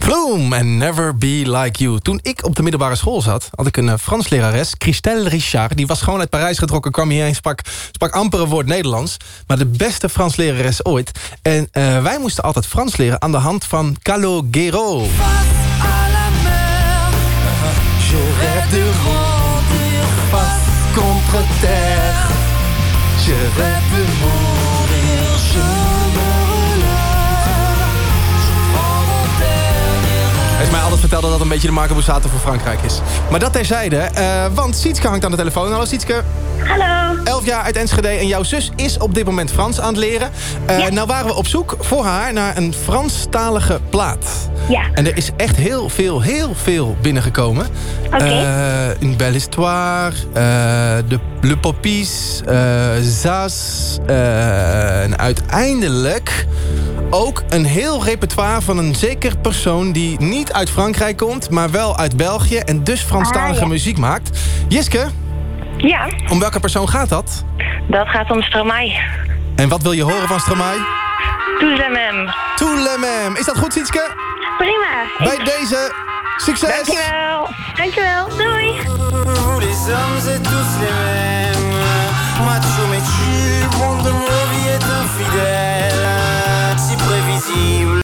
Bloom and Never Be Like You. Toen ik op de middelbare school zat, had ik een Franslerares, Christelle Richard. Die was gewoon uit Parijs getrokken, kwam hierheen, sprak amper een woord Nederlands. Maar de beste Franslerares ooit. En wij moesten altijd Frans leren aan de hand van Calogero. Je rêve de grandir face contre terre. Je rêve de mourir, je me lève. Hij is mij altijd verteld dat dat een beetje de Marco Borsato voor Frankrijk is. Maar dat terzijde, want Sietske hangt aan de telefoon. Hallo Sietske. Hallo. 11 jaar uit Enschede en jouw zus is op dit moment Frans aan het leren. Nou waren we op zoek voor haar naar een Franstalige plaat. Ja. En er is echt heel veel binnengekomen. Oké. Une belle histoire, Le Poppies, Zaz. En uiteindelijk ook een heel repertoire van een zeker persoon die niet uit Frankrijk komt, maar wel uit België en dus Franstalige muziek maakt. Jiske? Ja. Om welke persoon gaat dat? Dat gaat om Stromae. En wat wil je horen van Stromae? Tous les mêmes. Tous les mêmes. Is dat goed, Sietske? Prima. Bij deze, succes! Dankjewel. Dankjewel. Doei. Les hommes et tous les mêmes.